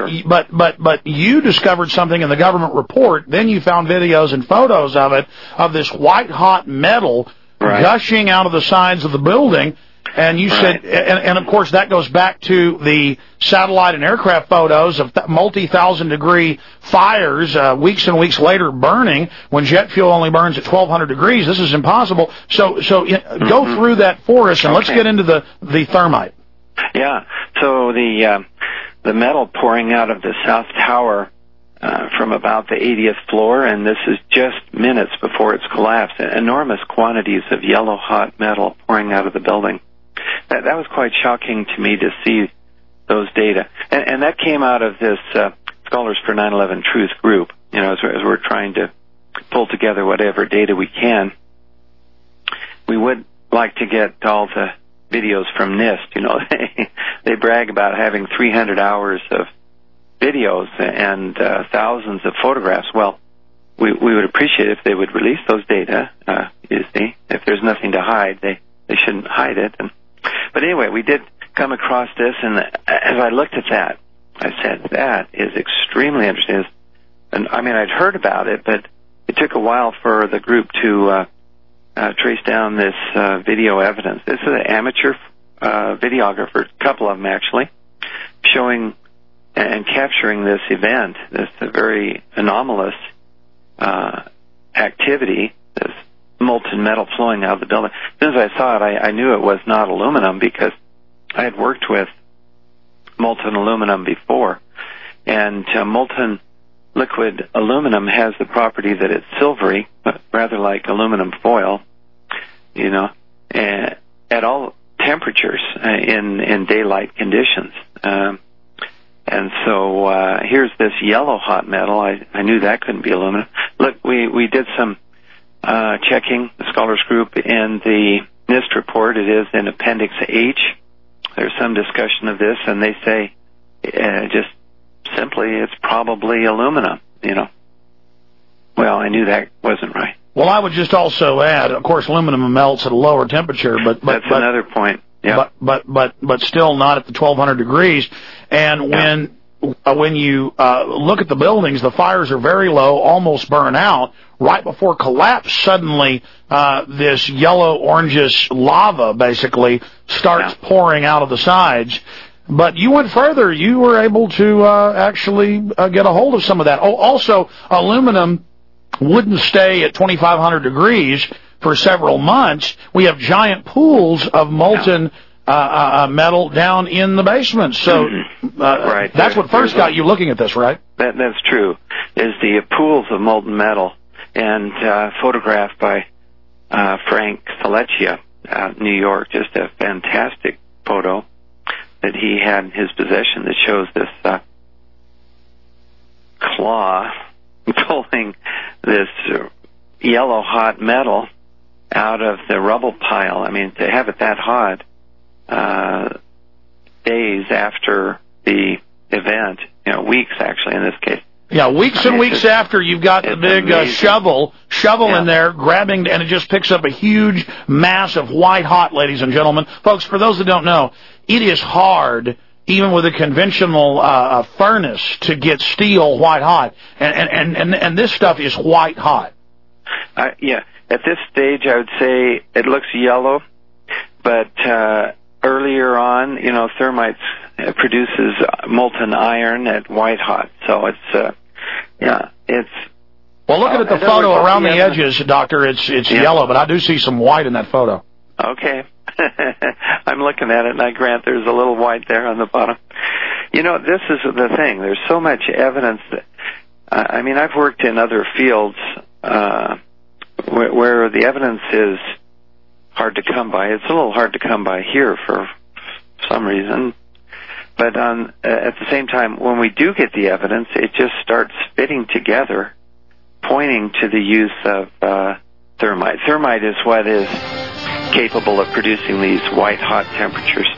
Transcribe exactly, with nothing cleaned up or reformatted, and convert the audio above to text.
but but but but you discovered something in the government report. Then you found videos and photos of it, of this white hot metal right. gushing out of the sides of the building. And you right. said, and, and of course that goes back to the satellite and aircraft photos of th multi-thousand degree fires uh, weeks and weeks later burning when jet fuel only burns at twelve hundred degrees. This is impossible. So, so uh, mm-hmm. go through that for us, and okay. let's get into the the thermite. Yeah. So the uh, the metal pouring out of the South Tower uh, from about the eightieth floor, and this is just minutes before its collapse. Enormous quantities of yellow hot metal pouring out of the building. That, that was quite shocking to me to see those data. And, and that came out of this uh, Scholars for nine eleven Truth group, you know, as we're, as we're trying to pull together whatever data we can. We would like to get all the videos from NIST. You know, they, they brag about having three hundred hours of videos and uh, thousands of photographs. Well, we, we would appreciate if they would release those data, uh, you see. If there's nothing to hide, they, they shouldn't hide it. And But anyway, we did come across this, and as I looked at that, I said, that is extremely interesting. And I mean, I'd heard about it, but it took a while for the group to uh, uh, trace down this uh, video evidence. This is an amateur uh, videographer, a couple of them actually, showing and capturing this event, this very anomalous uh, activity, this molten metal flowing out of the building. As soon as I saw it, I, I knew it was not aluminum because I had worked with molten aluminum before. And uh, molten liquid aluminum has the property that it's silvery, rather like aluminum foil, you know, uh, at all temperatures uh, in, in daylight conditions. Um, and so uh, here's this yellow hot metal. I, I knew that couldn't be aluminum. Look, we, we did some Uh, checking the Scholars Group in the NIST report. It is in Appendix H. There's some discussion of this, and they say uh, just simply it's probably aluminum, you know. Well, I knew that wasn't right. Well, I would just also add, of course, aluminum melts at a lower temperature, but... but That's but, another point, yeah. But, but, but, but still not at the twelve hundred degrees. And when... Yeah. Uh, when you uh, look at the buildings, the fires are very low, almost burn out. Right before collapse, suddenly uh, this yellow-orangish lava basically starts yeah. pouring out of the sides. But you went further. You were able to uh, actually uh, get a hold of some of that. Oh, also, aluminum wouldn't stay at twenty-five hundred degrees for several months. We have giant pools of molten yeah. Uh, uh, metal down in the basement. So uh, right. that's what first got you looking at this, right? That, that's true, is the pools of molten metal, and uh, photographed by uh, Frank Salecchia out in New York. Just a fantastic photo that he had in his possession that shows this uh, claw pulling this yellow hot metal out of the rubble pile. I mean, to have it that hot, Uh, days after the event, you know, weeks actually in this case. Yeah, weeks and weeks after, you've got the big uh, shovel, shovel yeah. in there, grabbing, and it just picks up a huge mass of white hot, ladies and gentlemen. Folks, for those that don't know, it is hard, even with a conventional uh, furnace, to get steel white hot, and and and and, and this stuff is white hot. Uh, yeah, at this stage, I would say it looks yellow, but uh, earlier on, you know, thermite produces molten iron at white hot, so it's, uh, yeah, it's... Well, looking at the photo around the edges, Doctor, it's it's yeah. yellow, but I do see some white in that photo. Okay. I'm looking at it, and I grant there's a little white there on the bottom. You know, this is the thing. There's so much evidence that... Uh, I mean, I've worked in other fields uh, where, where the evidence is hard to come by. It's a little hard to come by here for some reason. But um, at the same time, when we do get the evidence, it just starts fitting together, pointing to the use of uh, thermite. Thermite is what is capable of producing these white hot temperatures.